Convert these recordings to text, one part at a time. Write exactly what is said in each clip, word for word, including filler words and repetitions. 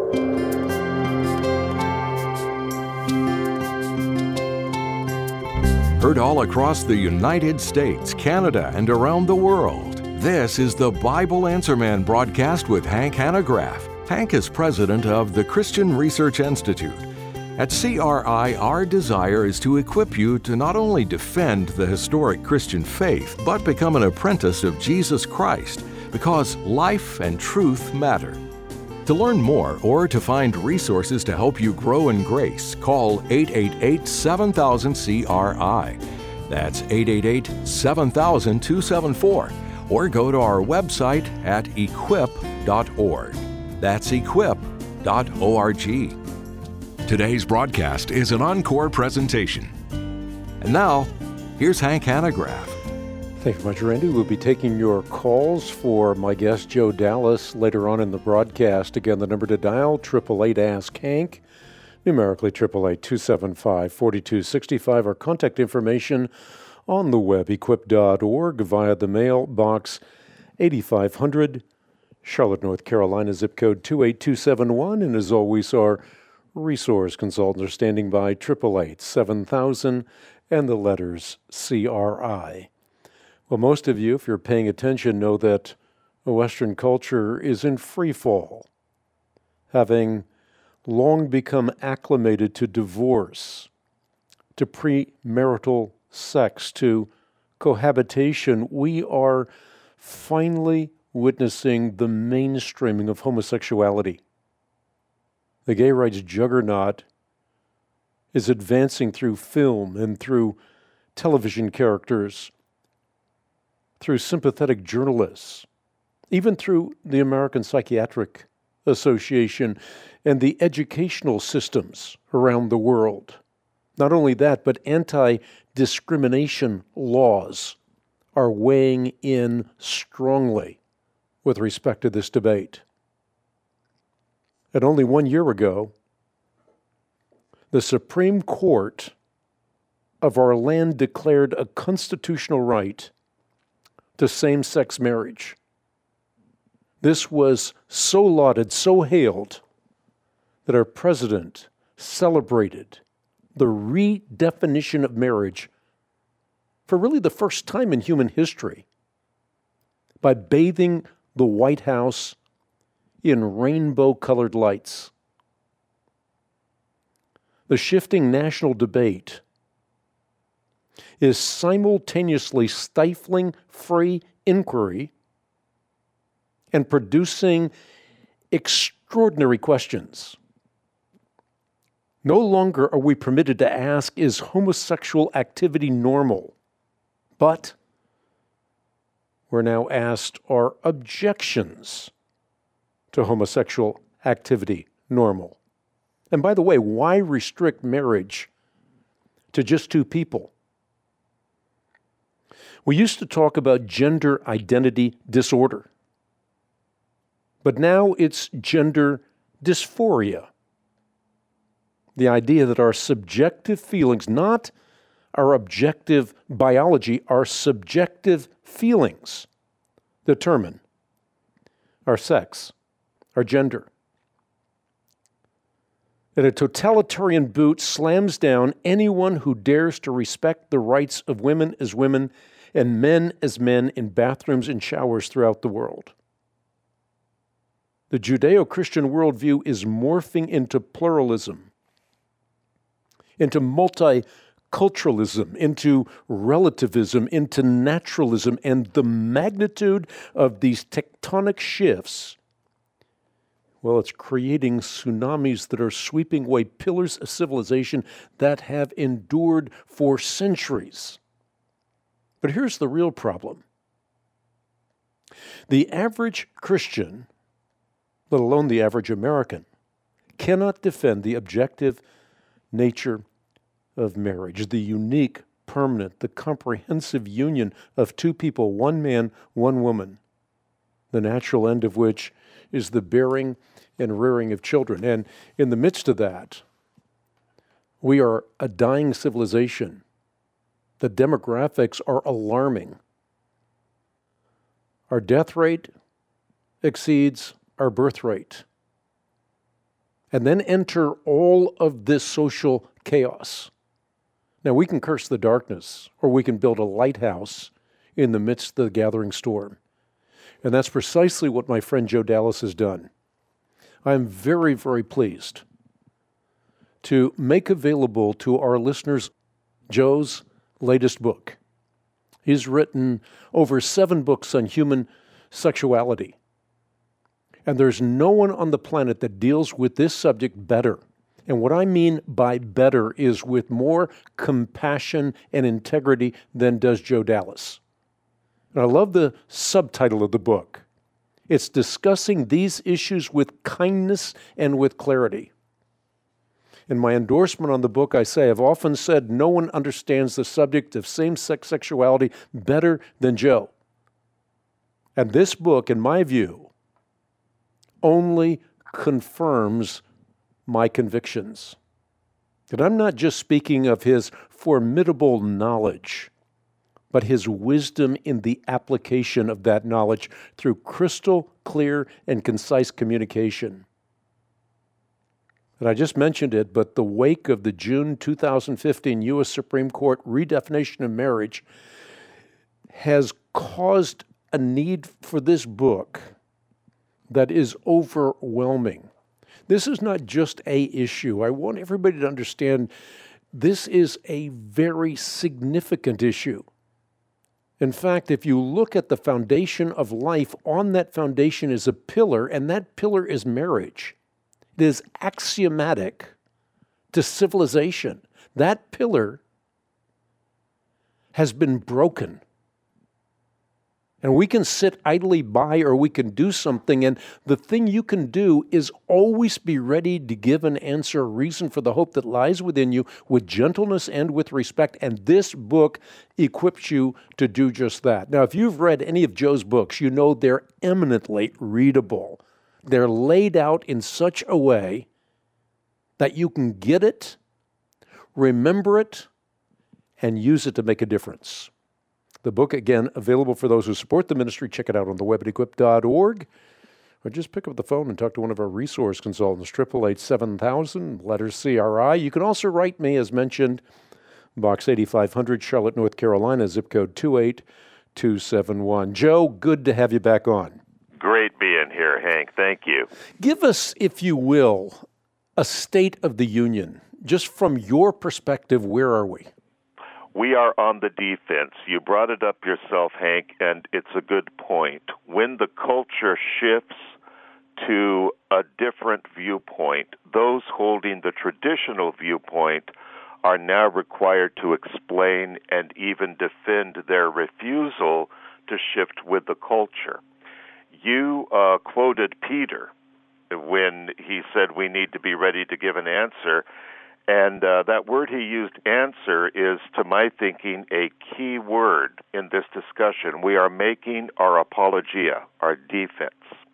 Heard all across the United States, Canada, and around the world. This is the Bible Answer Man broadcast with Hank Hanegraaff. Hank is president of the Christian Research Institute. At C R I, our desire is to equip you to not only defend the historic Christian faith, but become an apprentice of Jesus Christ, because life and truth matter. To learn more or to find resources to help you grow in grace, call eight eight eight, seven thousand, C R I. That's eight eight eight, seven thousand, two seven four. Or go to our website at equip dot org. That's equip dot org. Today's broadcast is an encore presentation. And now, here's Hank Hanegraaff. Thank you much, Randy. We'll be taking your calls for my guest, Joe Dallas, later on in the broadcast. Again, the number to dial, eight eight eight, ask Hank, numerically eight eight eight, two seven five, four two six five. Our contact information on the web, equip dot org, via the mail box eighty-five hundred, Charlotte, North Carolina, zip code two eight two seven one. And as always, our resource consultants are standing by, eight eight eight, seven thousand, and the letters C R I. Well, most of you, if you're paying attention, know that Western culture is in free fall, having long become acclimated to divorce, to premarital sex, to cohabitation. We are finally witnessing the mainstreaming of homosexuality. The gay rights juggernaut is advancing through film and through television characters, through sympathetic journalists, even through the American Psychiatric Association and the educational systems around the world. Not only that, but anti-discrimination laws are weighing in strongly with respect to this debate. And only one year ago, the Supreme Court of our land declared a constitutional right to same-sex marriage. This was so lauded, so hailed, that our president celebrated the redefinition of marriage for really the first time in human history by bathing the White House in rainbow-colored lights. The shifting national debate is simultaneously stifling free inquiry and producing extraordinary questions. No longer are we permitted to ask, is homosexual activity normal? But we're now asked, are objections to homosexual activity normal? And by the way, why restrict marriage to just two people? We used to talk about gender identity disorder, but now it's gender dysphoria. The idea that our subjective feelings, not our objective biology, our subjective feelings determine our sex, our gender. And a totalitarian boot slams down anyone who dares to respect the rights of women as women and men as men in bathrooms and showers throughout the world. The Judeo-Christian worldview is morphing into pluralism, into multiculturalism, into relativism, into naturalism, and the magnitude of these tectonic shifts, well, it's creating tsunamis that are sweeping away pillars of civilization that have endured for centuries. But here's the real problem. The average Christian, let alone the average American, cannot defend the objective nature of marriage, the unique, permanent, the comprehensive union of two people, one man, one woman, the natural end of which is the bearing and rearing of children. And in the midst of that, we are a dying civilization. The demographics are alarming. Our death rate exceeds our birth rate. and then enter all of this social chaos. Now, we can curse the darkness, or we can build a lighthouse in the midst of the gathering storm. And that's precisely what my friend Joe Dallas has done. I'm very, very pleased to make available to our listeners Joe's latest book. He's written over seven books on human sexuality. And there's no one on the planet that deals with this subject better. And what I mean by better is with more compassion and integrity than does Joe Dallas. And I love the subtitle of the book. It's discussing these issues with kindness and with clarity. In my endorsement on the book, I say, I've often said no one understands the subject of same-sex sexuality better than Joe. And this book, in my view, only confirms my convictions. And I'm not just speaking of his formidable knowledge, but his wisdom in the application of that knowledge through crystal clear and concise communication. And I just mentioned it, but the wake of the June two thousand fifteen U S Supreme Court redefinition of marriage has caused a need for this book that is overwhelming. This is not just a issue. I want everybody to understand this is a very significant issue. In fact, if you look at the foundation of life, on that foundation is a pillar, and that pillar is marriage. It is axiomatic to civilization. That pillar has been broken. And we can sit idly by, or we can do something, and the thing you can do is always be ready to give an answer, a reason for the hope that lies within you, with gentleness and with respect, and this book equips you to do just that. Now, if you've read any of Joe's books, you know they're eminently readable. They're laid out in such a way that you can get it, remember it, and use it to make a difference. The book, again, available for those who support the ministry. Check it out on the web at equip dot org. Or just pick up the phone and talk to one of our resource consultants, eight eight eight, seven thousand, letters C R I. You can also write me, as mentioned, Box eighty-five hundred, Charlotte, North Carolina, zip code two eight two seven one. Joe, good to have you back on. Great being here, Hank. Thank you. Give us, if you will, a state of the union. Just from your perspective, where are we? We are on the defense. You brought it up yourself, Hank, and it's a good point. When the culture shifts to a different viewpoint, those holding the traditional viewpoint are now required to explain and even defend their refusal to shift with the culture. You uh, quoted Peter when he said we need to be ready to give an answer. And uh, that word he used, answer, is, to my thinking, a key word in this discussion. We are making our apologia, our defense.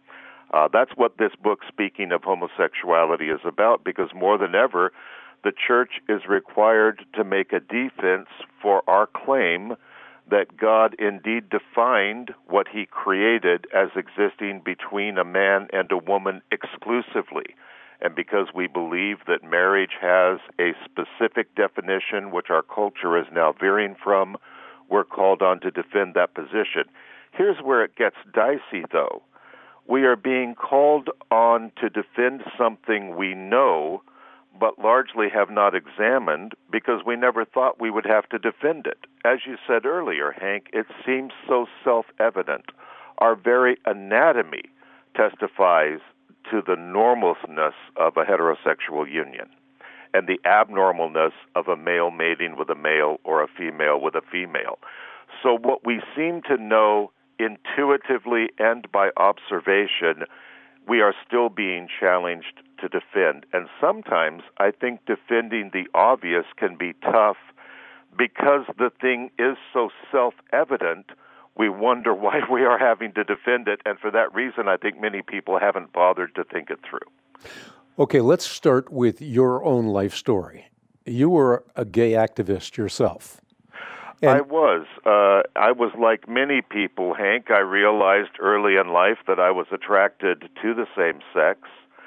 Uh, that's what this book, Speaking of Homosexuality, is about, because more than ever, the church is required to make a defense for our claim that God indeed defined what he created as existing between a man and a woman exclusively. And because we believe that marriage has a specific definition, which our culture is now veering from, we're called on to defend that position. Here's where it gets dicey, though. We are being called on to defend something we know, but largely have not examined, because we never thought we would have to defend it. As you said earlier, Hank, it seems so self-evident. Our very anatomy testifies to the normalness of a heterosexual union and the abnormalness of a male mating with a male or a female with a female. So what we seem to know intuitively and by observation, we are still being challenged to defend. And sometimes I think defending the obvious can be tough because the thing is so self-evident. We wonder why we are having to defend it, and for that reason, I think many people haven't bothered to think it through. Okay, let's start with your own life story. You were a gay activist yourself. And I was. Uh, I was like many people, Hank. I realized early in life that I was attracted to the same sex.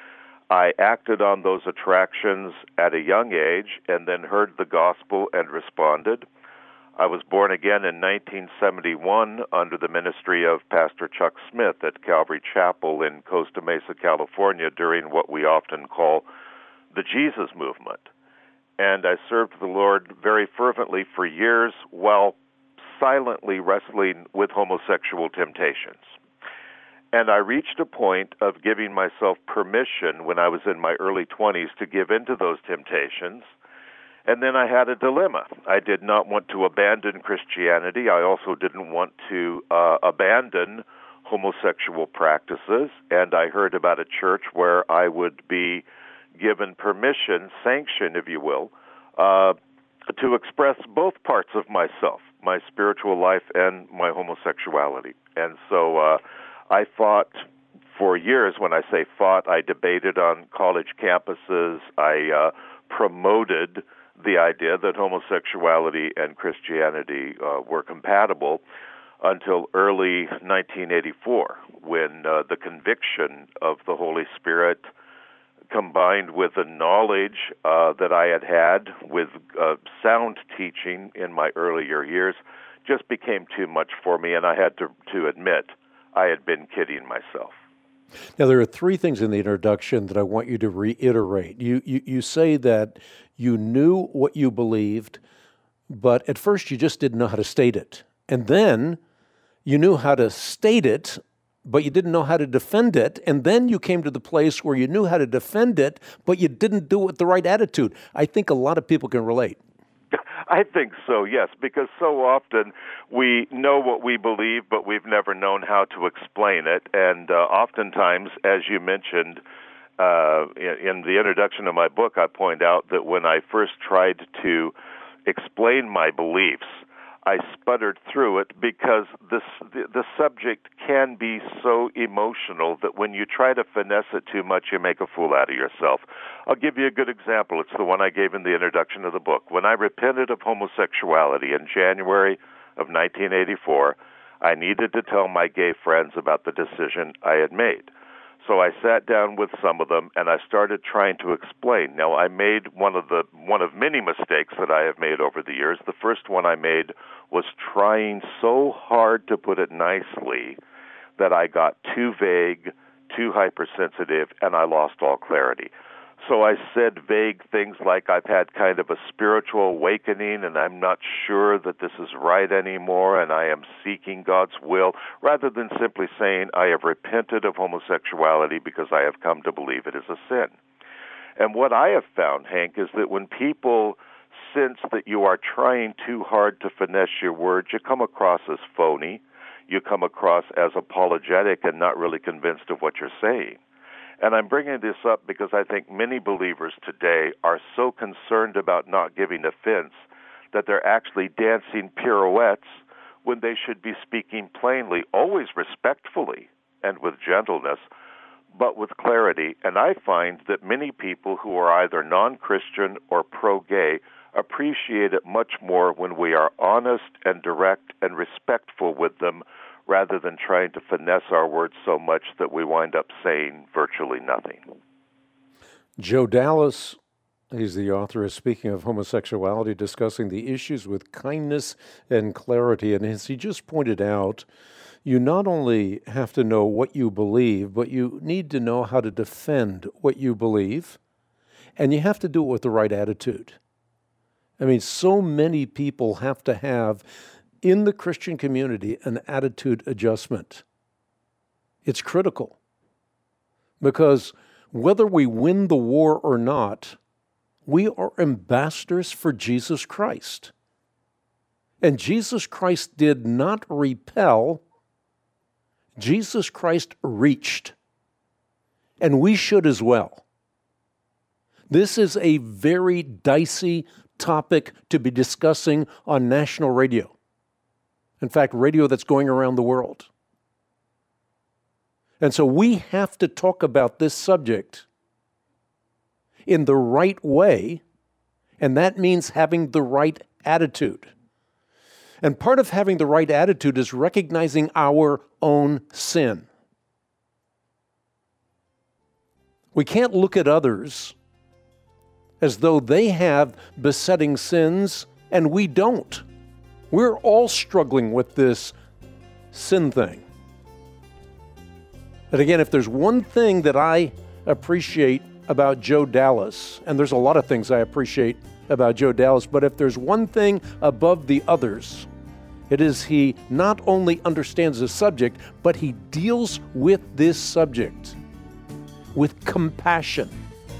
I acted on those attractions at a young age and then heard the gospel and responded. I was born again in nineteen seventy-one under the ministry of Pastor Chuck Smith at Calvary Chapel in Costa Mesa, California, during what we often call the Jesus movement. And I served the Lord very fervently for years while silently wrestling with homosexual temptations. And I reached a point of giving myself permission when I was in my early twenties to give into those temptations. And then I had a dilemma. I did not want to abandon Christianity. I also didn't want to uh, abandon homosexual practices. And I heard about a church where I would be given permission, sanction, if you will, uh, to express both parts of myself, my spiritual life and my homosexuality. And so uh, I fought for years. When I say fought, I debated on college campuses. I uh, promoted the idea that homosexuality and Christianity uh, were compatible until early nineteen eighty-four, when uh, the conviction of the Holy Spirit combined with the knowledge uh, that I had had with uh, sound teaching in my earlier years just became too much for me, and I had to, to admit I had been kidding myself. Now, there are three things in the introduction that I want you to reiterate. You, you, you say that you knew what you believed, but at first you just didn't know how to state it. And then you knew how to state it, but you didn't know how to defend it. And then you came to the place where you knew how to defend it, but you didn't do it with the right attitude. I think a lot of people can relate. I think so, yes, because so often we know what we believe, but we've never known how to explain it. And uh, oftentimes, as you mentioned uh, in, in the introduction of my book, I point out that when I first tried to explain my beliefs, I sputtered through it because this, the, the subject can be so emotional that when you try to finesse it too much, you make a fool out of yourself. I'll give you a good example. It's the one I gave in the introduction of the book. When I repented of homosexuality in January of nineteen eighty-four, I needed to tell my gay friends about the decision I had made. So I sat down with some of them, and I started trying to explain. Now, I made one of the one of many mistakes that I have made over the years. The first one I made was trying so hard to put it nicely that I got too vague, too hypersensitive, and I lost all clarity. So I said vague things like I've had kind of a spiritual awakening and I'm not sure that this is right anymore and I am seeking God's will, rather than simply saying I have repented of homosexuality because I have come to believe it is a sin. And what I have found, Hank, is that when people sense that you are trying too hard to finesse your words, you come across as phony, you come across as apologetic and not really convinced of what you're saying. And I'm bringing this up because I think many believers today are so concerned about not giving offense that they're actually dancing pirouettes when they should be speaking plainly, always respectfully and with gentleness, but with clarity. And I find that many people who are either non-Christian or pro-gay appreciate it much more when we are honest and direct and respectful with them, rather than trying to finesse our words so much that we wind up saying virtually nothing. Joe Dallas, he's the author of Speaking of Homosexuality, discussing the issues with kindness and clarity. And as he just pointed out, you not only have to know what you believe, but you need to know how to defend what you believe, and you have to do it with the right attitude. I mean, so many people have to have in the Christian community an attitude adjustment. It's critical because whether we win the war or not, we are ambassadors for Jesus Christ. And Jesus Christ did not repel, Jesus Christ reached, and we should as well. This is a very dicey topic to be discussing on national radio. In fact, radio that's going around the world. And so we have to talk about this subject in the right way, and that means having the right attitude. And part of having the right attitude is recognizing our own sin. We can't look at others as though they have besetting sins and we don't. We're all struggling with this sin thing. And again, if there's one thing that I appreciate about Joe Dallas, and there's a lot of things I appreciate about Joe Dallas, but if there's one thing above the others, it is he not only understands the subject, but he deals with this subject with compassion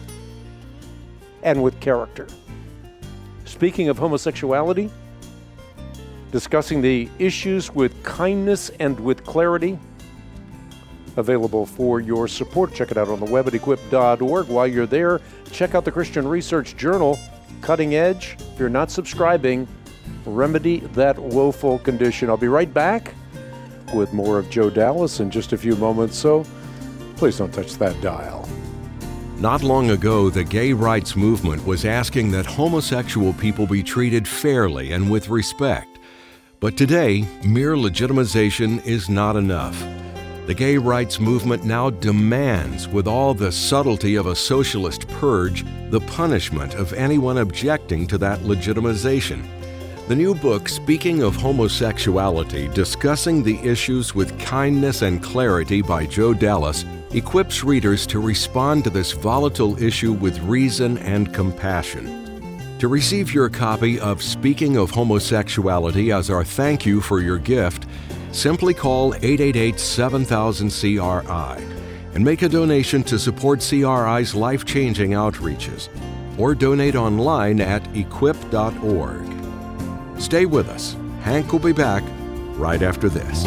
and with character. Speaking of homosexuality, discussing the issues with kindness and with clarity, available for your support. Check it out on the web at equip dot org. While you're there, check out the Christian Research Journal, Cutting Edge. If you're not subscribing, remedy that woeful condition. I'll be right back with more of Joe Dallas in just a few moments, so please don't touch that dial. Not long ago, the gay rights movement was asking that homosexual people be treated fairly and with respect. But today, mere legitimization is not enough. The gay rights movement now demands, with all the subtlety of a socialist purge, the punishment of anyone objecting to that legitimization. The new book, Speaking of Homosexuality, discussing the issues with kindness and clarity by Joe Dallas, equips readers to respond to this volatile issue with reason and compassion. To receive your copy of Speaking of Homosexuality as our thank you for your gift, simply call eight eight eight, seven thousand, C R I and make a donation to support C R I's life-changing outreaches, or donate online at equip dot org. Stay with us. Hank will be back right after this.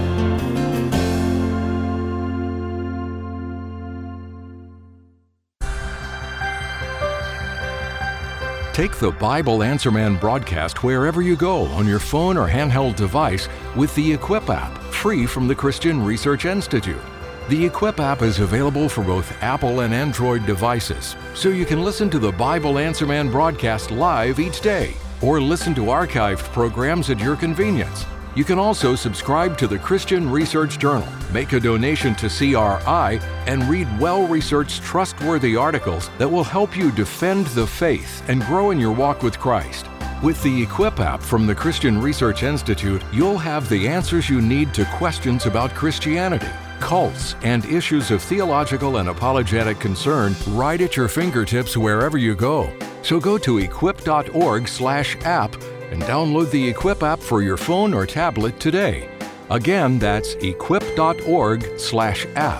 Take the Bible Answer Man broadcast wherever you go on your phone or handheld device with the Equip app, free from the Christian Research Institute. The Equip app is available for both Apple and Android devices, so you can listen to the Bible Answer Man broadcast live each day, or listen to archived programs at your convenience. You can also subscribe to the Christian Research Journal, make a donation to C R I, and read well-researched, trustworthy articles that will help you defend the faith and grow in your walk with Christ. With the Equip app from the Christian Research Institute, you'll have the answers you need to questions about Christianity, cults, and issues of theological and apologetic concern right at your fingertips wherever you go. So go to equip dot org slash app and download the Equip app for your phone or tablet today. Again, that's equip dot org slash app.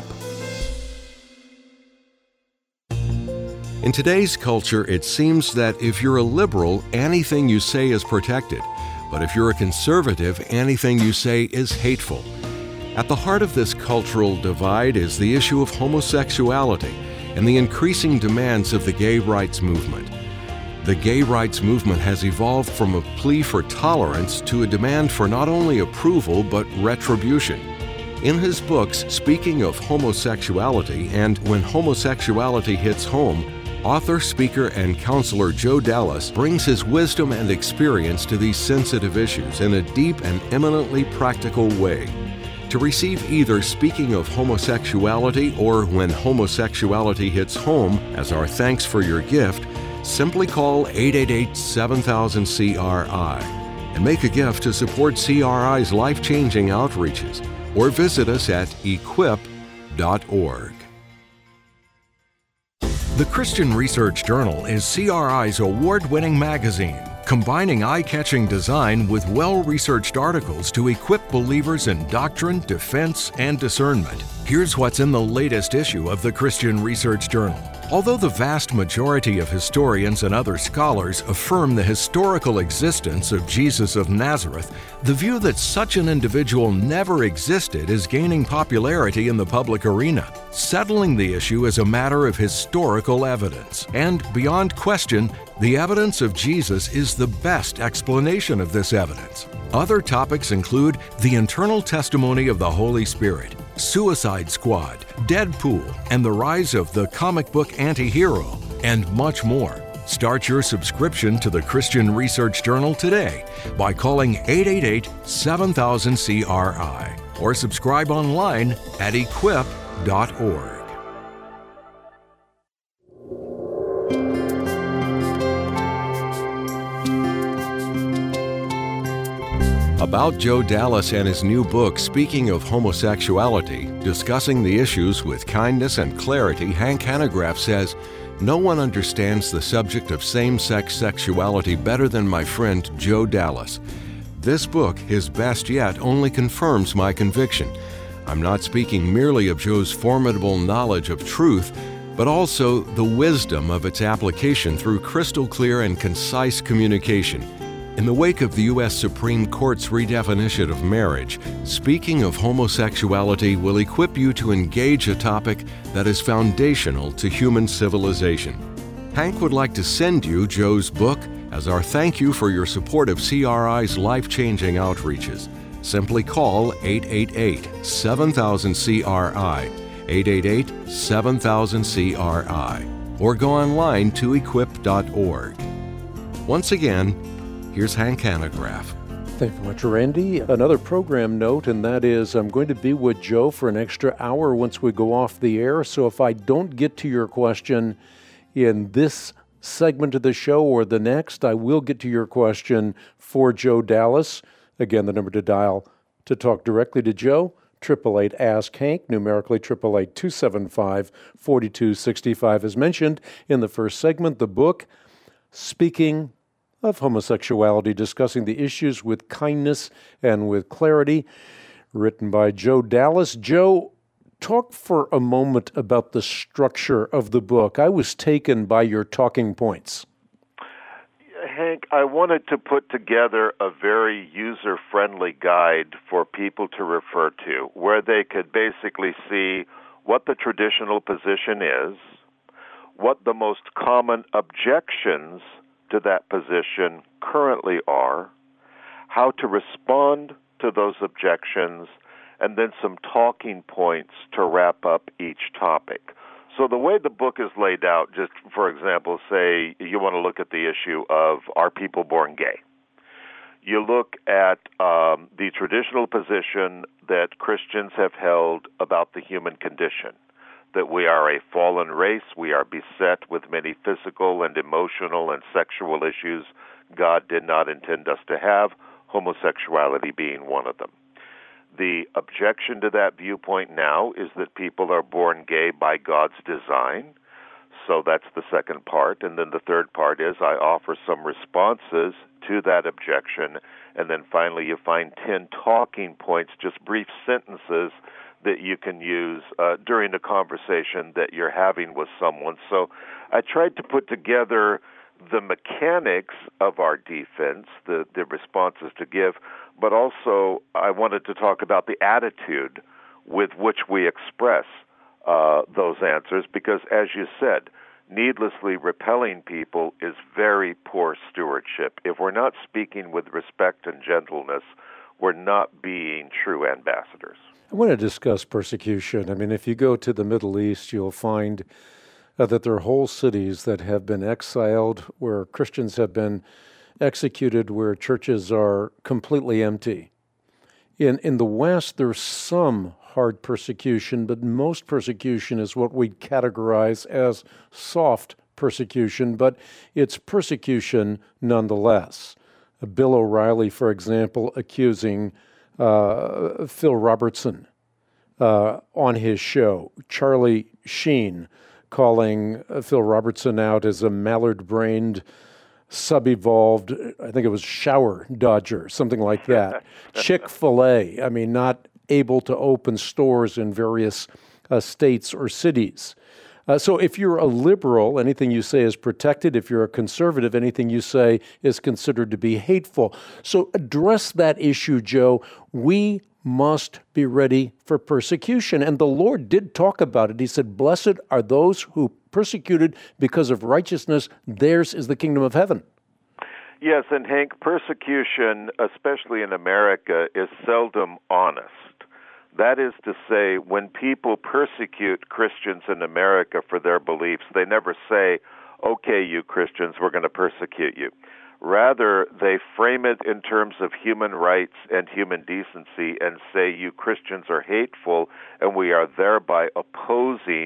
In today's culture, it seems that if you're a liberal, anything you say is protected. But if you're a conservative, anything you say is hateful. At the heart of this cultural divide is the issue of homosexuality and the increasing demands of the gay rights movement. The gay rights movement has evolved from a plea for tolerance to a demand for not only approval but retribution. In his books, Speaking of Homosexuality and When Homosexuality Hits Home, author, speaker, and counselor Joe Dallas brings his wisdom and experience to these sensitive issues in a deep and eminently practical way. To receive either Speaking of Homosexuality or When Homosexuality Hits Home as our thanks for your gift, simply call eight eight eight, seven thousand, C R I and make a gift to support C R I's life-changing outreaches, or visit us at equip dot org. The Christian Research Journal is C R I's award-winning magazine, combining eye-catching design with well-researched articles to equip believers in doctrine, defense, and discernment. Here's what's in the latest issue of the Christian Research Journal. Although the vast majority of historians and other scholars affirm the historical existence of Jesus of Nazareth, the view that such an individual never existed is gaining popularity in the public arena. Settling the issue is a matter of historical evidence, and beyond question, the evidence of Jesus is the best explanation of this evidence. Other topics include the internal testimony of the Holy Spirit, Suicide Squad, Deadpool, and the rise of the comic book anti-hero, and much more. Start your subscription to the Christian Research Journal today by calling eight eight eight, seven thousand, C R I or subscribe online at equip dot org. About Joe Dallas and his new book, Speaking of Homosexuality, discussing the issues with kindness and clarity, Hank Hanegraaff says, "No one understands the subject of same-sex sexuality better than my friend Joe Dallas. This book, his best yet, only confirms my conviction. I'm not speaking merely of Joe's formidable knowledge of truth, but also the wisdom of its application through crystal clear and concise communication. In the wake of the U S Supreme Court's redefinition of marriage, Speaking of Homosexuality will equip you to engage a topic that is foundational to human civilization." Hank would like to send you Joe's book as our thank you for your support of C R I's life-changing outreaches. Simply call eight eight eight, seven thousand, C R I, eight eight eight, seven thousand, C R I, or go online to equip dot org. Once again, here's Hank Hanegraaff. Thank you much, Randy. Another program note, and that is I'm going to be with Joe for an extra hour once we go off the air. So if I don't get to your question in this segment of the show or the next, I will get to your question for Joe Dallas. Again, the number to dial to talk directly to Joe, eight eight eight, ask Hank, numerically eight eight eight, two seven five, four two six five. As mentioned in the first segment, the book, Speaking of Homosexuality, discussing the issues with kindness and with clarity, written by Joe Dallas. Joe, talk for a moment about the structure of the book. I was taken by your talking points. Hank, I wanted to put together a very user-friendly guide for people to refer to, where they could basically see what the traditional position is, what the most common objections to that position currently are, how to respond to those objections, and then some talking points to wrap up each topic. So the way the book is laid out, just for example, say you want to look at the issue of are people born gay? You look at um, the traditional position that Christians have held about the human condition, that we are a fallen race, we are beset with many physical and emotional and sexual issues God did not intend us to have, homosexuality being one of them. The objection to that viewpoint now is that people are born gay by God's design, so that's the second part. And then the third part is I offer some responses to that objection, and then finally you find ten talking points, just brief sentences that you can use uh, during the conversation that you're having with someone. So I tried to put together the mechanics of our defense, the, the responses to give, but also I wanted to talk about the attitude with which we express uh, those answers, because as you said, needlessly repelling people is very poor stewardship. If we're not speaking with respect and gentleness, we're not being true ambassadors. I want to discuss persecution. I mean, if you go to the Middle East, you'll find uh, that there are whole cities that have been exiled, where Christians have been executed, where churches are completely empty. In in the West, there's some hard persecution, but most persecution is what we'd categorize as soft persecution, but it's persecution nonetheless. Uh, Bill O'Reilly, for example, accusing Uh, Phil Robertson uh, on his show. Charlie Sheen calling uh, Phil Robertson out as a mallard-brained, sub-evolved, I think it was shower dodger, something like that. Chick-fil-A, I mean, not able to open stores in various uh, states or cities. Uh, so if you're a liberal, anything you say is protected. If you're a conservative, anything you say is considered to be hateful. So address that issue, Joe. We must be ready for persecution. And the Lord did talk about it. He said, blessed are those who persecuted because of righteousness. Theirs is the kingdom of heaven. Yes, and Hank, persecution, especially in America, is seldom honest. That is to say, when people persecute Christians in America for their beliefs, they never say, okay, you Christians, we're going to persecute you. Rather, they frame it in terms of human rights and human decency and say, you Christians are hateful, and we are thereby opposing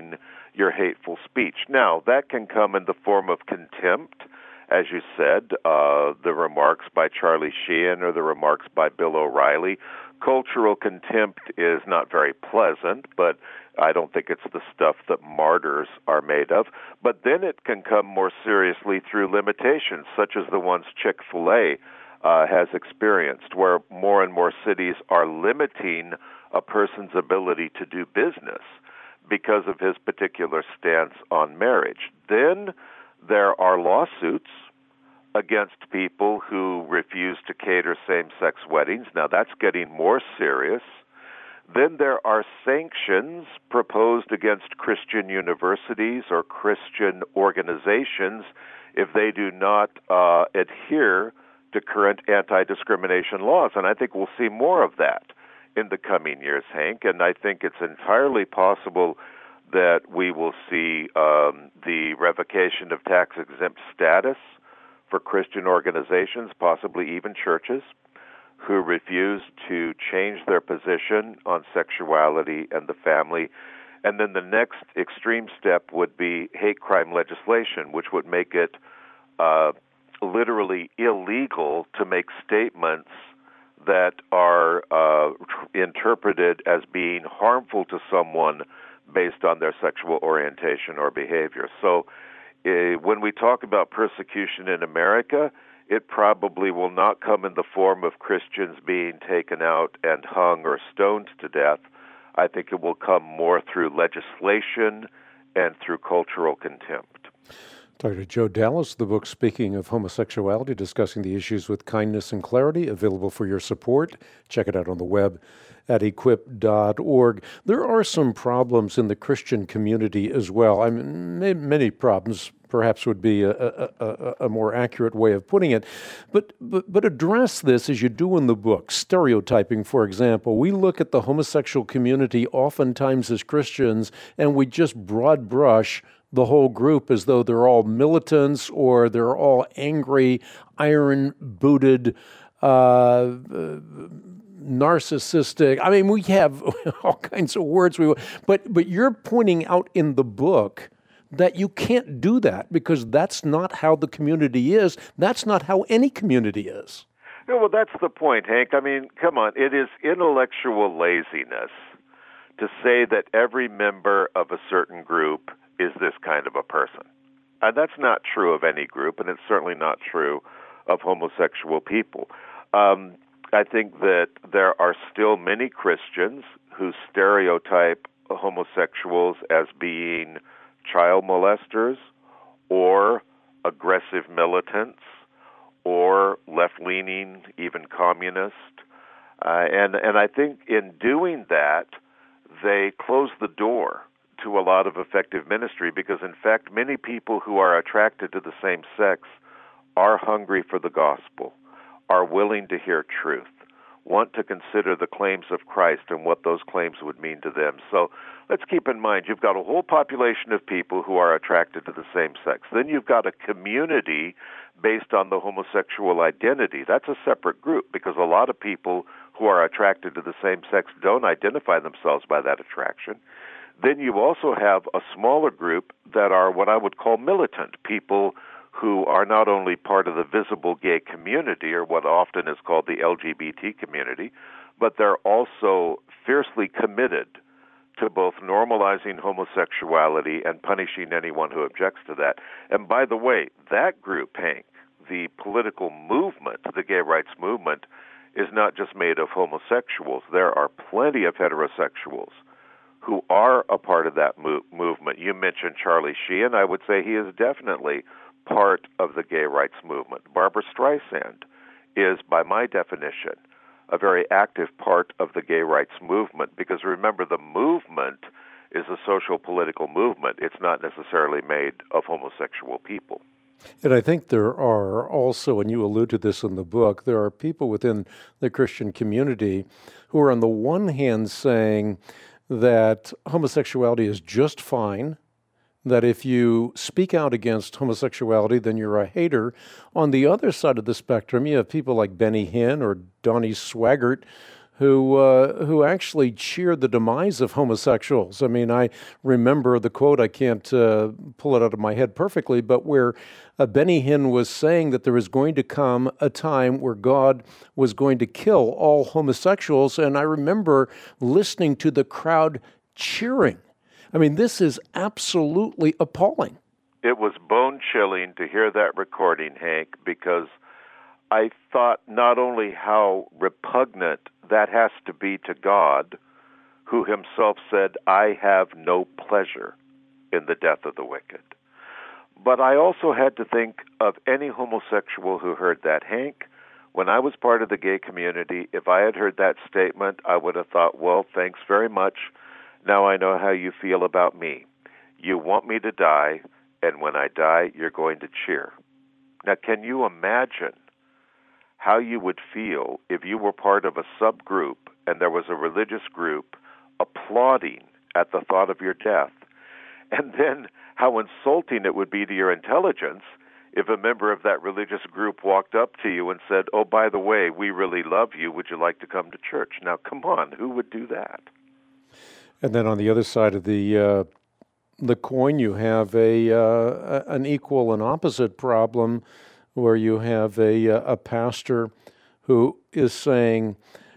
your hateful speech. Now, that can come in the form of contempt, as you said, uh, the remarks by Charlie Sheehan or the remarks by Bill O'Reilly. Cultural contempt is not very pleasant, but I don't think it's the stuff that martyrs are made of. But then it can come more seriously through limitations, such as the ones Chick-fil-A uh, has experienced, where more and more cities are limiting a person's ability to do business because of his particular stance on marriage. Then there are lawsuits against people who refuse to cater same-sex weddings. Now, that's getting more serious. Then there are sanctions proposed against Christian universities or Christian organizations if they do not uh, adhere to current anti-discrimination laws. And I think we'll see more of that in the coming years, Hank. And I think it's entirely possible that we will see um, the revocation of tax-exempt status for Christian organizations, possibly even churches, who refuse to change their position on sexuality and the family. And then the next extreme step would be hate crime legislation, which would make it uh, literally illegal to make statements that are uh, interpreted as being harmful to someone based on their sexual orientation or behavior. So uh, when we talk about persecution in America, it probably will not come in the form of Christians being taken out and hung or stoned to death. I think it will come more through legislation and through cultural contempt. Doctor Joe Dallas, the book Speaking of Homosexuality, discussing the issues with kindness and clarity, available for your support. Check it out on the web at equip dot org. There are some problems in the Christian community as well. I mean, many problems, perhaps would be a, a, a, a more accurate way of putting it. But, but but address this as you do in the book. Stereotyping, for example. We look at the homosexual community oftentimes as Christians, and we just broad brush the whole group as though they're all militants or they're all angry, iron-booted, uh, narcissistic. I mean, we have all kinds of words. We, but but you're pointing out in the book that you can't do that because that's not how the community is. That's not how any community is. No, well, that's the point, Hank. I mean, come on. It is intellectual laziness to say that every member of a certain group is this kind of a person. And that's not true of any group, and it's certainly not true of homosexual people. Um, I think that there are still many Christians who stereotype homosexuals as being child molesters or aggressive militants or left-leaning, even communist. Uh, and, and I think in doing that, they close the door to a lot of effective ministry because, in fact, many people who are attracted to the same sex are hungry for the gospel, are willing to hear truth, want to consider the claims of Christ and what those claims would mean to them. So let's keep in mind, you've got a whole population of people who are attracted to the same sex. Then you've got a community based on the homosexual identity. That's a separate group because a lot of people who are attracted to the same sex don't identify themselves by that attraction. Then you also have a smaller group that are what I would call militant, people who are not only part of the visible gay community, or what often is called the L G B T community, but they're also fiercely committed to both normalizing homosexuality and punishing anyone who objects to that. And by the way, that group, Hank, the political movement, the gay rights movement, is not just made of homosexuals. There are plenty of heterosexuals who are a part of that mo- movement. You mentioned Charlie Sheehan. I would say he is definitely part of the gay rights movement. Barbra Streisand is, by my definition, a very active part of the gay rights movement because, remember, the movement is a social political movement. It's not necessarily made of homosexual people. And I think there are also, and you allude to this in the book, there are people within the Christian community who are on the one hand saying that homosexuality is just fine, that if you speak out against homosexuality, then you're a hater. On the other side of the spectrum, you have people like Benny Hinn or Donnie Swaggart who uh, who actually cheered the demise of homosexuals. I mean, I remember the quote, I can't uh, pull it out of my head perfectly, but where uh, Benny Hinn was saying that there was going to come a time where God was going to kill all homosexuals, and I remember listening to the crowd cheering. I mean, this is absolutely appalling. It was bone-chilling to hear that recording, Hank, because I thought not only how repugnant that has to be to God, who himself said, I have no pleasure in the death of the wicked. But I also had to think of any homosexual who heard that. Hank, when I was part of the gay community, if I had heard that statement, I would have thought, well, thanks very much. Now I know how you feel about me. You want me to die, and when I die, you're going to cheer. Now, can you imagine how you would feel if you were part of a subgroup and there was a religious group applauding at the thought of your death? And then how insulting it would be to your intelligence if a member of that religious group walked up to you and said, oh, by the way, we really love you. Would you like to come to church? Now, come on, who would do that? And then on the other side of the uh, the coin, you have a uh, an equal and opposite problem, where you have a a pastor who is saying,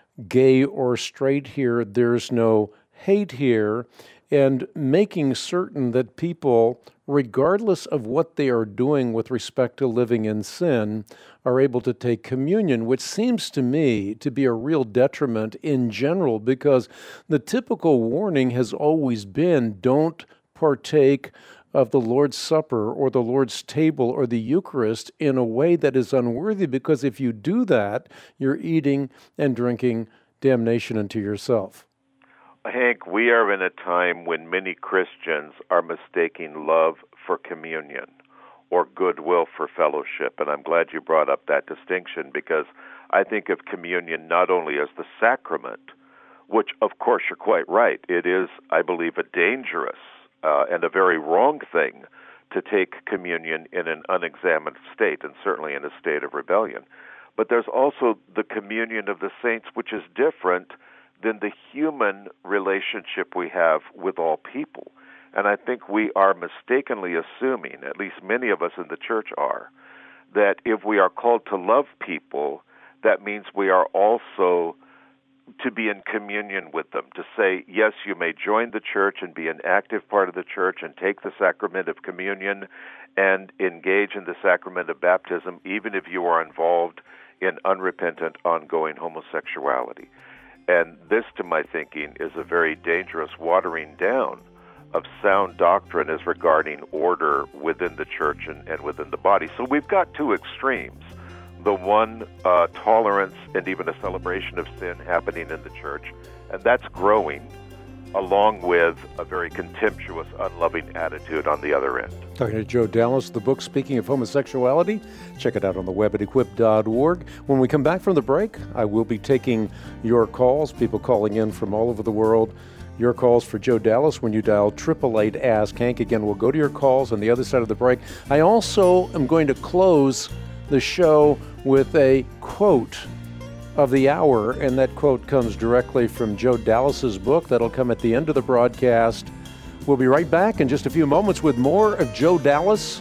gay or straight here, there's no hate here, and making certain that people, regardless of what they are doing with respect to living in sin, are able to take communion, which seems to me to be a real detriment in general, because the typical warning has always been, don't partake of the Lord's Supper or the Lord's table or the Eucharist in a way that is unworthy, because if you do that, you're eating and drinking damnation unto yourself. Hank, we are in a time when many Christians are mistaking love for communion or goodwill for fellowship, and I'm glad you brought up that distinction, because I think of communion not only as the sacrament, which, of course, you're quite right, it is, I believe, a dangerous Uh, and a very wrong thing to take communion in an unexamined state, and certainly in a state of rebellion. But there's also the communion of the saints, which is different than the human relationship we have with all people. And I think we are mistakenly assuming, at least many of us in the church are, that if we are called to love people, that means we are also to be in communion with them, to say, yes, you may join the church and be an active part of the church and take the sacrament of communion and engage in the sacrament of baptism, even if you are involved in unrepentant, ongoing homosexuality. And this, to my thinking, is a very dangerous watering down of sound doctrine as regarding order within the church and, and within the body. So we've got two extremes. The one, uh, tolerance and even a celebration of sin happening in the church, and that's growing, along with a very contemptuous, unloving attitude on the other end. Talking to Joe Dallas, the book Speaking of Homosexuality. Check it out on the web at equip dot org. When we come back from the break, I will be taking your calls, people calling in from all over the world. Your calls for Joe Dallas when you dial eight eight eight, ask Hank. Again, we'll go to your calls on the other side of the break. I also am going to close the show with a quote of the hour, and that quote comes directly from Joe Dallas's book. That'll come at the end of the broadcast. We'll be right back in just a few moments with more of Joe Dallas,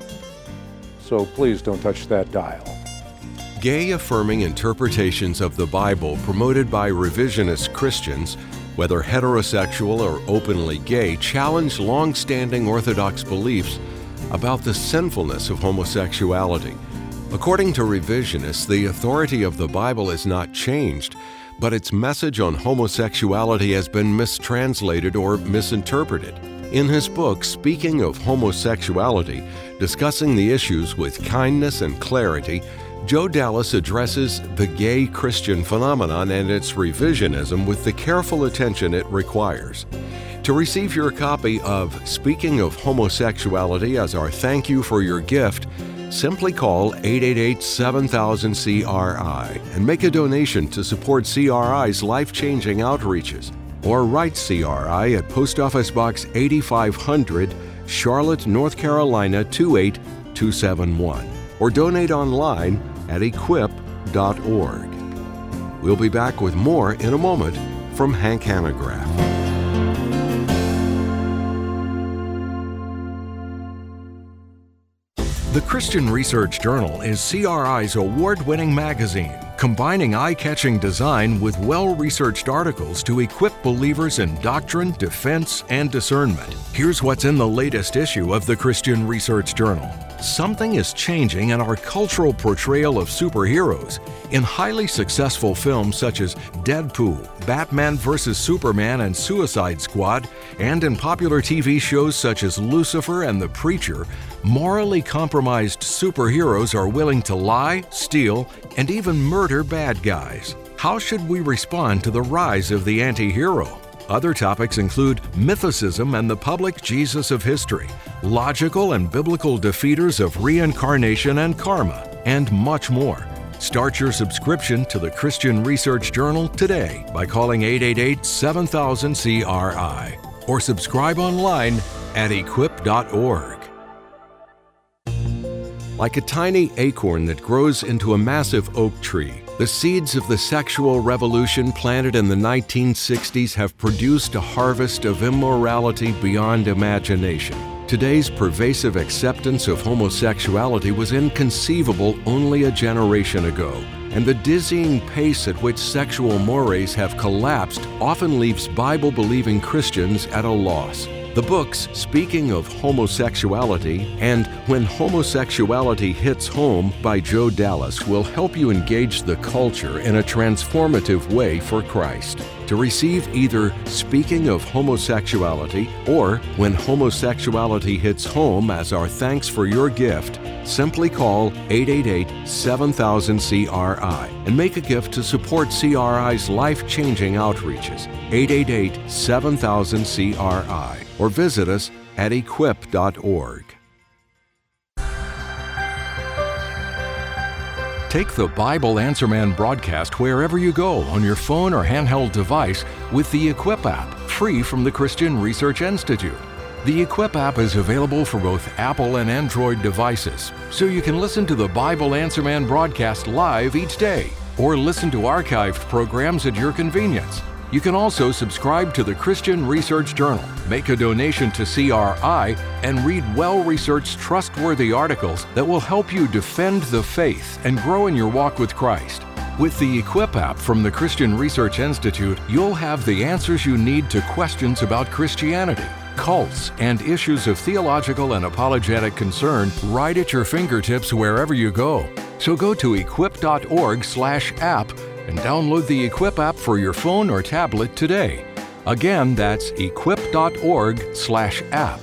so please don't touch that dial. Gay-affirming interpretations of the Bible promoted by revisionist Christians, whether heterosexual or openly gay, challenge long-standing Orthodox beliefs about the sinfulness of homosexuality. According to revisionists, the authority of the Bible is not changed, but its message on homosexuality has been mistranslated or misinterpreted. In his book, Speaking of Homosexuality, discussing the issues with kindness and clarity, Joe Dallas addresses the gay Christian phenomenon and its revisionism with the careful attention it requires. To receive your copy of Speaking of Homosexuality as our thank you for your gift, simply call eight eight eight, seven thousand, C R I and make a donation to support C R I's life-changing outreaches. Or write C R I at Post Office Box eighty-five hundred, Charlotte, North Carolina two eight two seven one. Or donate online at equip dot org. We'll be back with more in a moment from Hank Hanegraaff. The Christian Research Journal is C R I's award-winning magazine, combining eye-catching design with well-researched articles to equip believers in doctrine, defense, and discernment. Here's what's in the latest issue of the Christian Research Journal. Something is changing in our cultural portrayal of superheroes. In highly successful films such as Deadpool, Batman versus Superman, and Suicide Squad, and in popular T V shows such as Lucifer and The Preacher, morally compromised superheroes are willing to lie, steal, and even murder bad guys. How should we respond to the rise of the anti-hero? Other topics include mythicism and the public Jesus of history, logical and biblical defeaters of reincarnation and karma, and much more. Start your subscription to the Christian Research Journal today by calling eight eight eight, seven thousand, C R I or subscribe online at equip dot org. Like a tiny acorn that grows into a massive oak tree, the seeds of the sexual revolution planted in the nineteen sixties have produced a harvest of immorality beyond imagination. Today's pervasive acceptance of homosexuality was inconceivable only a generation ago, and the dizzying pace at which sexual mores have collapsed often leaves Bible-believing Christians at a loss. The books Speaking of Homosexuality and When Homosexuality Hits Home by Joe Dallas will help you engage the culture in a transformative way for Christ. To receive either Speaking of Homosexuality or When Homosexuality Hits Home as our thanks for your gift, simply call eight eight eight, seven thousand, C R I and make a gift to support C R I's life-changing outreaches. eight eight eight, seven thousand, C R I or visit us at equip dot org. Take the Bible Answer Man broadcast wherever you go on your phone or handheld device with the Equip app, free from the Christian Research Institute. The Equip app is available for both Apple and Android devices, so you can listen to the Bible Answer Man broadcast live each day or listen to archived programs at your convenience. You can also subscribe to the Christian Research Journal, make a donation to C R I, and read well-researched, trustworthy articles that will help you defend the faith and grow in your walk with Christ. With the Equip app from the Christian Research Institute, you'll have the answers you need to questions about Christianity, cults, and issues of theological and apologetic concern right at your fingertips wherever you go. So go to equip dot org slash app and download the Equip app for your phone or tablet today. Again, that's equip dot org slash app.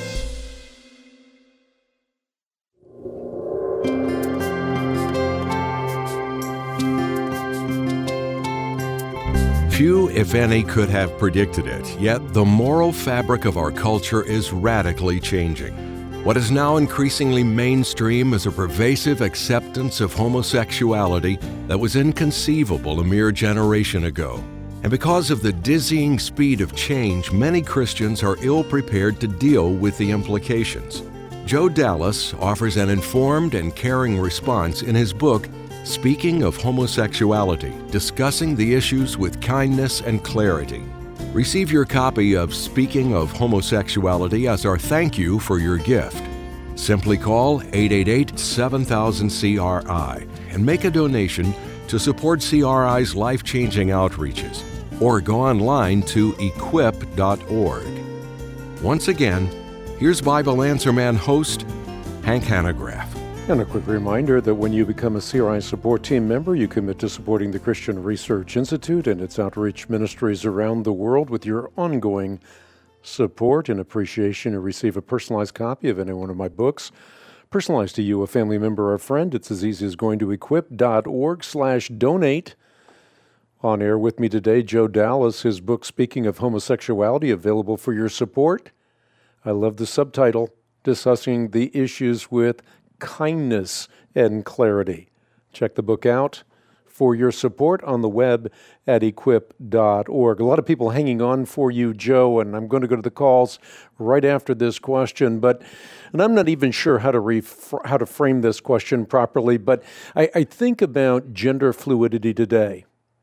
Few, if any, could have predicted it, yet the moral fabric of our culture is radically changing. What is now increasingly mainstream is a pervasive acceptance of homosexuality that was inconceivable a mere generation ago. And because of the dizzying speed of change, many Christians are ill-prepared to deal with the implications. Joe Dallas offers an informed and caring response in his book, Speaking of Homosexuality, discussing the issues with kindness and clarity. Receive your copy of Speaking of Homosexuality as our thank you for your gift. Simply call eight eight eight, seven thousand, C R I and make a donation to support C R I's life-changing outreaches, or go online to equip dot org. Once again, here's Bible Answer Man host, Hank Hanegraaff. And a quick reminder that when you become a C R I support team member, you commit to supporting the Christian Research Institute and its outreach ministries around the world with your ongoing support and appreciation. You receive a personalized copy of any one of my books, personalized to you, a family member or friend. It's as easy as going to equip dot org slash donate. On air with me today, Joe Dallas, his book, Speaking of Homosexuality, available for your support. I love the subtitle, discussing the issues with kindness and clarity. Check the book out for your support on the web at equip dot org. A lot of people hanging on for you, Joe, and I'm going to go to the calls right after this question, but and I'm not even sure how to ref- how to frame this question properly, but I, I think about gender fluidity today.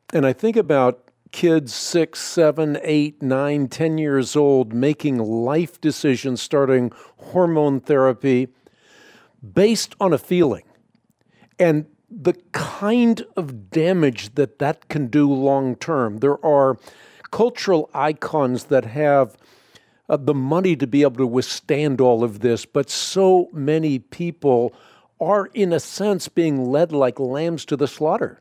And I think about kids six, seven, eight, nine, ten years old making life decisions, starting hormone therapy based on a feeling. And the kind of damage that that can do long term. There are cultural icons that have uh, the money to be able to withstand all of this, but so many people are, in a sense, being led like lambs to the slaughter.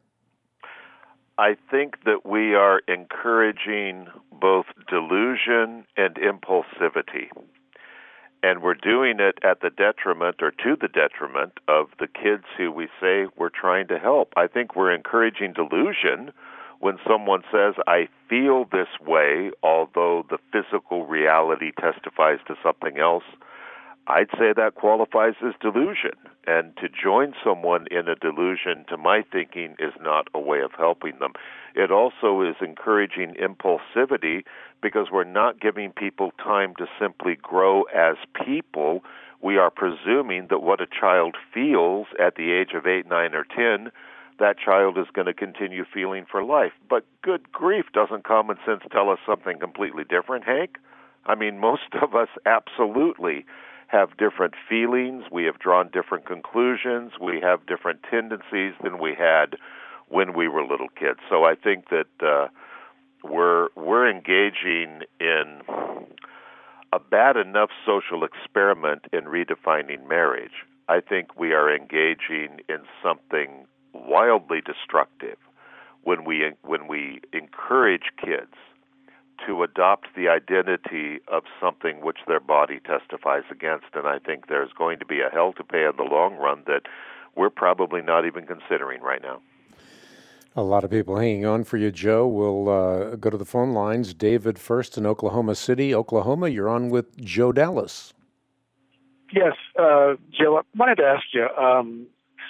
I think that we are encouraging both delusion and impulsivity. And we're doing it at the detriment or to the detriment of the kids who we say we're trying to help. I think we're encouraging delusion when someone says, I feel this way, although the physical reality testifies to something else. I'd say that qualifies as delusion. And to join someone in a delusion, to my thinking, is not a way of helping them. It also is encouraging impulsivity because we're not giving people time to simply grow as people. We are presuming that what a child feels at the age of eight, nine, or ten, that child is going to continue feeling for life. But good grief, doesn't common sense tell us something completely different, Hank? I mean, most of us absolutely have different feelings, we have drawn different conclusions, we have different tendencies than we had when we were little kids. So I think that uh, we're we're engaging in a bad enough social experiment in redefining marriage. I think we are engaging in something wildly destructive when we when we encourage kids to adopt the identity of something which their body testifies against. And I think there's going to be a hell to pay in the long run that we're probably not even considering right now. A lot of people hanging on for you, Joe. We'll uh, go to the phone lines. David first in Oklahoma City, Oklahoma. You're on with Joe Dallas. Yes, uh, Joe, I wanted to ask you, um,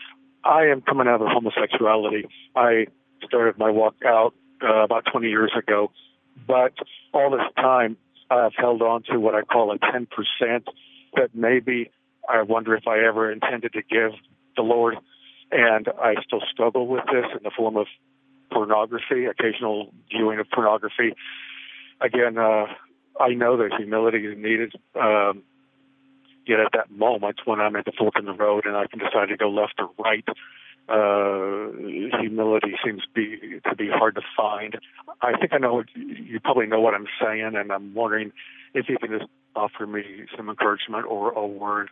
I am coming out of homosexuality. I started my walk out uh, about twenty years ago. But all this time, I've held on to what I call a ten percent that maybe I wonder if I ever intended to give the Lord. And I still struggle with this in the form of pornography, occasional viewing of pornography. Again, uh, I know that humility is needed. Um, yet at that moment when I'm at the fork in the road and I can decide to go left or right, Uh, humility seems be, to be hard to find. I think I know what, you probably know what I'm saying, and I'm wondering if you can just offer me some encouragement or a word.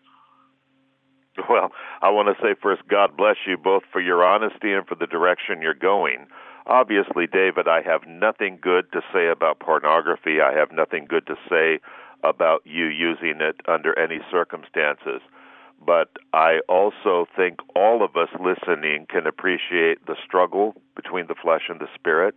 Well, I want to say first, God bless you both for your honesty and for the direction you're going. Obviously, David, I have nothing good to say about pornography. I have nothing good to say about you using it under any circumstances. But I also think all of us listening can appreciate the struggle between the flesh and the spirit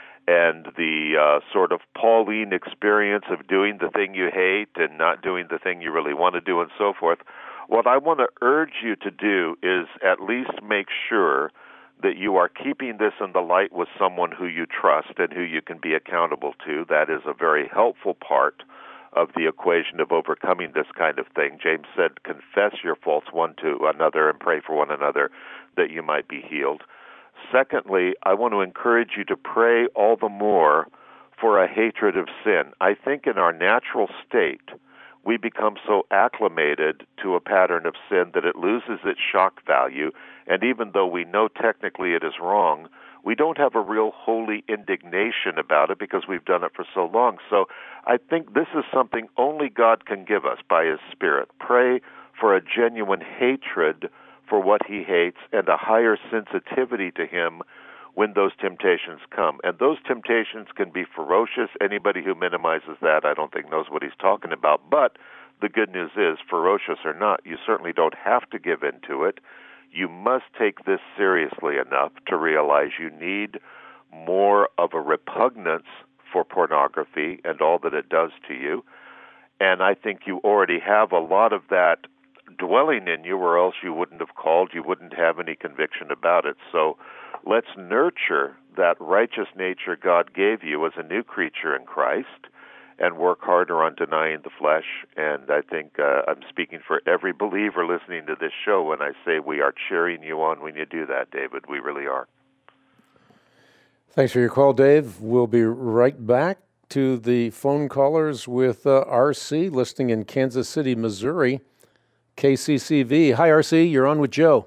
and the uh, sort of Pauline experience of doing the thing you hate and not doing the thing you really want to do and so forth. What I want to urge you to do is at least make sure that you are keeping this in the light with someone who you trust and who you can be accountable to. That is a very helpful part of the equation of overcoming this kind of thing. James said, confess your faults one to another and pray for one another that you might be healed. Secondly, I want to encourage you to pray all the more for a hatred of sin. I think in our natural state, we become so acclimated to a pattern of sin that it loses its shock value, and even though we know technically it is wrong, we don't have a real holy indignation about it because we've done it for so long. So I think this is something only God can give us by His Spirit. Pray for a genuine hatred for what He hates and a higher sensitivity to Him when those temptations come. And those temptations can be ferocious. Anybody who minimizes that, I don't think, knows what he's talking about. But the good news is, ferocious or not, you certainly don't have to give in to it. You must take this seriously enough to realize you need more of a repugnance for pornography and all that it does to you. And I think you already have a lot of that dwelling in you, or else you wouldn't have called, you wouldn't have any conviction about it. So let's nurture that righteous nature God gave you as a new creature in Christ and work harder on denying the flesh. And I think uh, I'm speaking for every believer listening to this show when I say we are cheering you on when you do that, David. We really are. Thanks for your call, Dave. We'll be right back to the phone callers with uh, R C, listening in Kansas City, Missouri, K C C V. Hi, R C. You're on with Joe.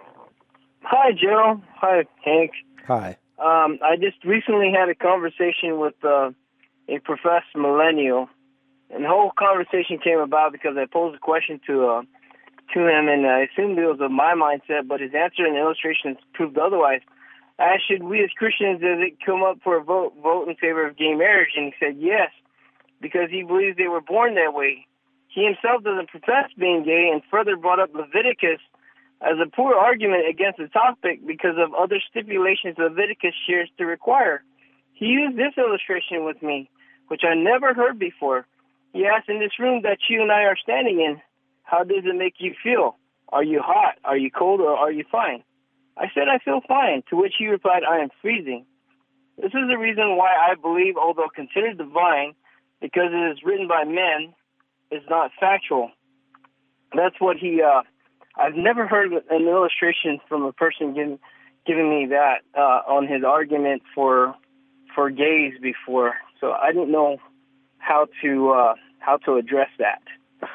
Hi, Joe. Hi, Hank. Hi. Um, I just recently had a conversation with uh, a professed millennial, and the whole conversation came about because I posed a question to uh, to him, and I assumed it was of my mindset, but his answer and illustrations proved otherwise. I asked, should we as Christians, does it come up for a vote, vote in favor of gay marriage? And he said yes, because he believes they were born that way. He himself doesn't profess being gay, and further brought up Leviticus as a poor argument against the topic because of other stipulations Leviticus shares to require. He used this illustration with me, which I never heard before. He asked, in this room that you and I are standing in, how does it make you feel? Are you hot? Are you cold? Or are you fine? I said, I feel fine, to which he replied, I am freezing. This is the reason why I believe, although considered divine, because it is written by men, is not factual. That's what he, uh, I've never heard an illustration from a person giving, giving me that uh, on his argument for for gays before. So I didn't know how to uh, how to address that.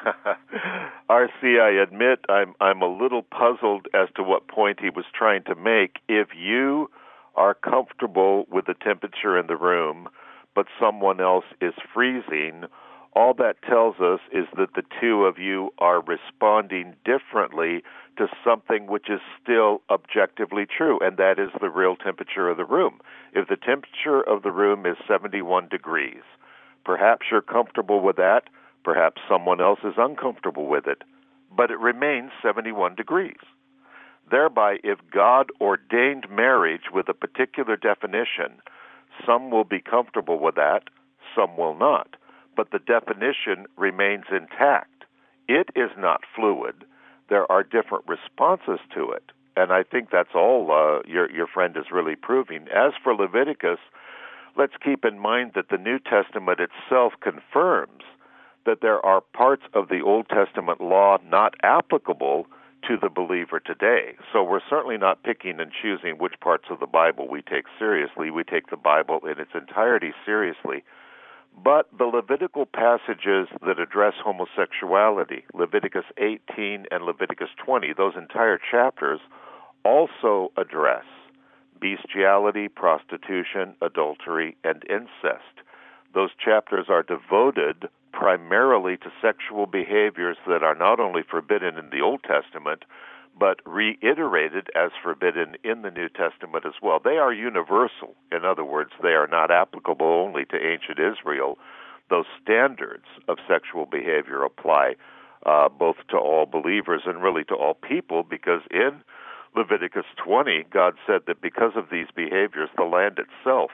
R C, I admit I'm I'm a little puzzled as to what point he was trying to make. If you are comfortable with the temperature in the room, but someone else is freezing, all that tells us is that the two of you are responding differently to something which is still objectively true, and that is the real temperature of the room. If the temperature of the room is seventy-one degrees, perhaps you're comfortable with that. Perhaps someone else is uncomfortable with it, but it remains seventy-one degrees. Thereby, if God ordained marriage with a particular definition, some will be comfortable with that, some will not. But the definition remains intact. It is not fluid. There are different responses to it. And I think that's all uh, your, your friend is really proving. As for Leviticus, let's keep in mind that the New Testament itself confirms that there are parts of the Old Testament law not applicable to the believer today. So we're certainly not picking and choosing which parts of the Bible we take seriously. We take the Bible in its entirety seriously. But the Levitical passages that address homosexuality, Leviticus eighteen and Leviticus twenty, those entire chapters also address bestiality, prostitution, adultery, and incest. Those chapters are devoted primarily to sexual behaviors that are not only forbidden in the Old Testament, but reiterated as forbidden in the New Testament as well. They are universal. In other words, they are not applicable only to ancient Israel. Those standards of sexual behavior apply uh, both to all believers and really to all people, because in Leviticus twenty, God said that because of these behaviors, the land itself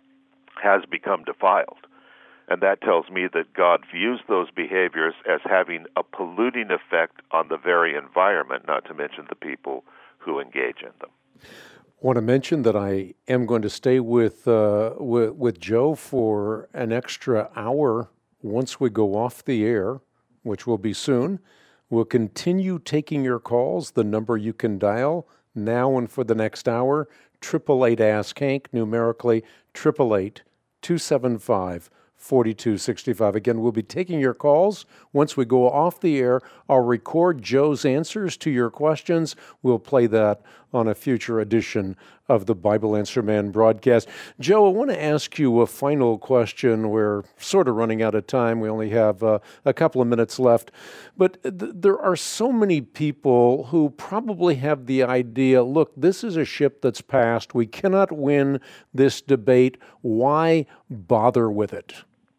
has become defiled. And that tells me that God views those behaviors as having a polluting effect on the very environment, not to mention the people who engage in them. I want to mention that I am going to stay with, uh, with, with Joe for an extra hour once we go off the air, which will be soon. We'll continue taking your calls. The number you can dial now and for the next hour, eight eight eight Ask Hank, numerically eight eight eight, two seven five, four two six five. Again, we'll be taking your calls. Once we go off the air, I'll record Joe's answers to your questions. We'll play that on a future edition of the Bible Answer Man broadcast. Joe, I want to ask you a final question. We're sort of running out of time. We only have uh, a couple of minutes left. But th- there are so many people who probably have the idea, look, this is a ship that's passed. We cannot win this debate. Why bother with it?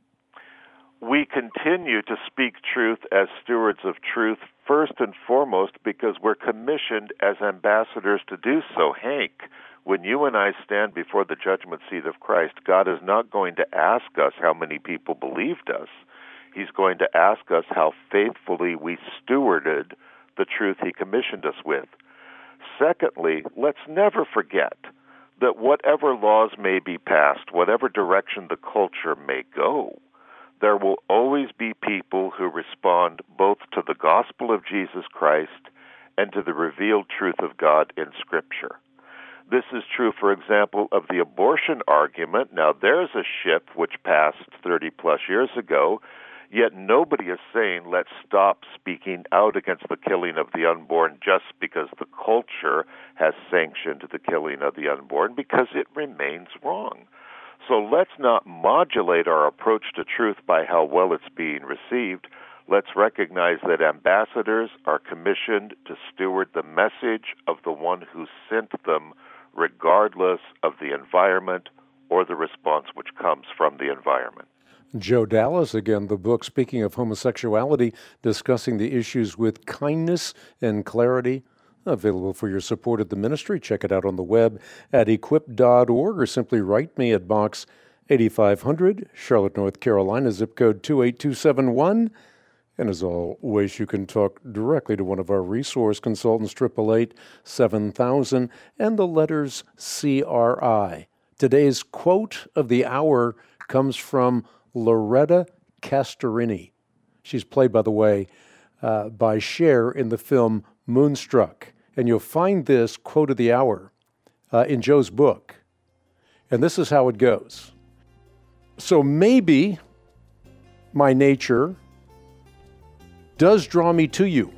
We continue to speak truth as stewards of truth, first and foremost because we're commissioned as ambassadors to do so. Hank, when you and I stand before the judgment seat of Christ, God is not going to ask us how many people believed us. He's going to ask us how faithfully we stewarded the truth He commissioned us with. Secondly, let's never forget that whatever laws may be passed, whatever direction the culture may go, there will always be people who respond both to the gospel of Jesus Christ and to the revealed truth of God in Scripture. This is true, for example, of the abortion argument. Now, there's a ship which passed thirty plus years ago, yet nobody is saying let's stop speaking out against the killing of the unborn just because the culture has sanctioned the killing of the unborn, because it remains wrong. So let's not modulate our approach to truth by how well it's being received. Let's recognize that ambassadors are commissioned to steward the message of the one who sent them, regardless of the environment or the response which comes from the environment. Joe Dallas, again, the book, speaking of homosexuality, discussing the issues with kindness and clarity, available for your support of the ministry. Check it out on the web at equip dot org, or simply write me at Box eighty-five hundred, Charlotte, North Carolina, zip code two eight two seven one. And as always, you can talk directly to one of our resource consultants, eight eight eight, seven thousand, and the letters C R I. Today's quote of the hour comes from Loretta Castorini. She's played, by the way, uh, by Cher in the film Moonstruck. And you'll find this quote of the hour uh, in Joe's book. And this is how it goes. So maybe my nature does draw me to you.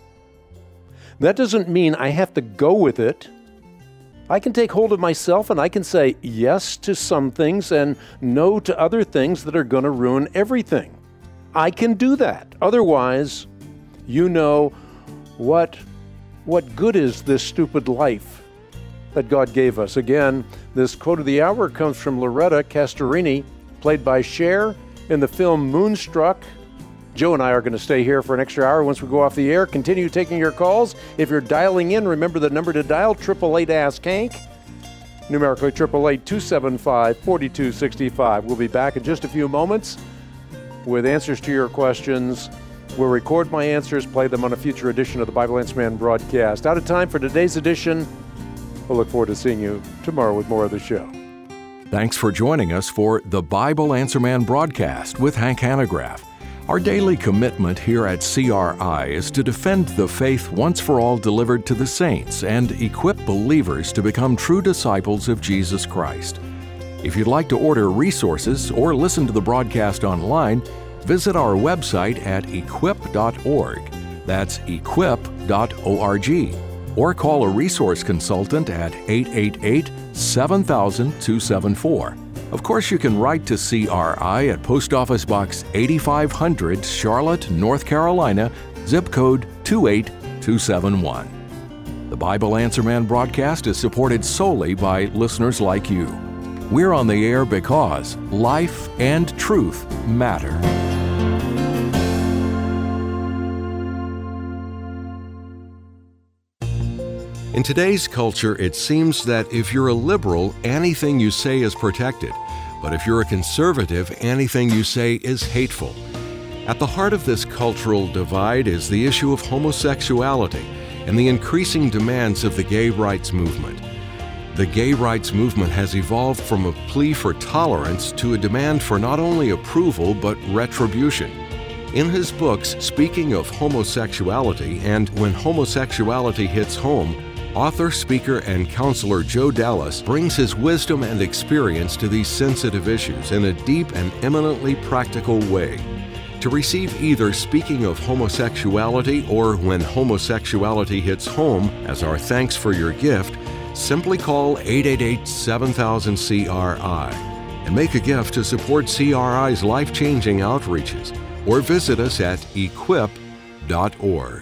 That doesn't mean I have to go with it. I can take hold of myself and I can say yes to some things and no to other things that are going to ruin everything. I can do that. Otherwise, you know, what, what good is this stupid life that God gave us? Again, this quote of the hour comes from Loretta Castorini, played by Cher in the film Moonstruck. Joe and I are going to stay here for an extra hour once we go off the air. Continue taking your calls. If you're dialing in, remember the number to dial, eight eight eight, ask Hank. Numerically, eight eight eight, two seven five, four two six five. We'll be back in just a few moments with answers to your questions. We'll record my answers, play them on a future edition of the Bible Answer Man broadcast. Out of time for today's edition. We'll look forward to seeing you tomorrow with more of the show. Thanks for joining us for the Bible Answer Man broadcast with Hank Hanegraaff. Our daily commitment here at C R I is to defend the faith once for all delivered to the saints and equip believers to become true disciples of Jesus Christ. If you'd like to order resources or listen to the broadcast online, visit our website at equip dot org. That's equip dot org. Or call a resource consultant at eight eight eight, seven thousand, two seven four. Of course, you can write to C R I at Post Office Box eighty-five hundred, Charlotte, North Carolina, zip code two eight two seven one. The Bible Answer Man broadcast is supported solely by listeners like you. We're on the air because life and truth matter. In today's culture, it seems that if you're a liberal, anything you say is protected. But if you're a conservative, anything you say is hateful. At the heart of this cultural divide is the issue of homosexuality and the increasing demands of the gay rights movement. The gay rights movement has evolved from a plea for tolerance to a demand for not only approval but retribution. In his books, Speaking of Homosexuality and When Homosexuality Hits Home, author, speaker, and counselor Joe Dallas brings his wisdom and experience to these sensitive issues in a deep and eminently practical way. To receive either Speaking of Homosexuality or When Homosexuality Hits Home as our thanks for your gift, simply call eight eight eight, seven thousand, C R I and make a gift to support C R I's life-changing outreaches, or visit us at equip dot org.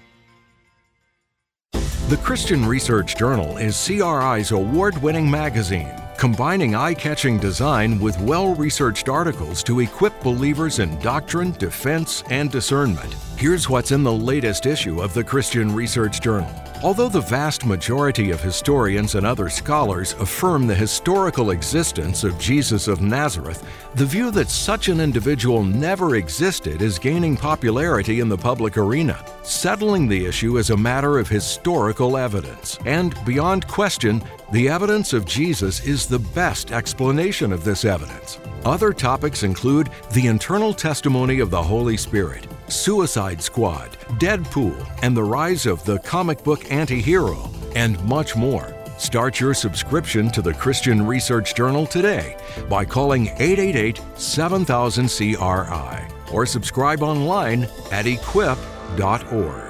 The Christian Research Journal is C R I's award-winning magazine, combining eye-catching design with well-researched articles to equip believers in doctrine, defense, and discernment. Here's what's in the latest issue of the Christian Research Journal. Although the vast majority of historians and other scholars affirm the historical existence of Jesus of Nazareth, the view that such an individual never existed is gaining popularity in the public arena. Settling the issue is a matter of historical evidence, and beyond question, the evidence of Jesus is the best explanation of this evidence. Other topics include the internal testimony of the Holy Spirit, Suicide Squad, Deadpool, and the rise of the comic book anti-hero, and much more. Start your subscription to the Christian Research Journal today by calling eight eight eight, seven thousand, C R I or subscribe online at equip dot org.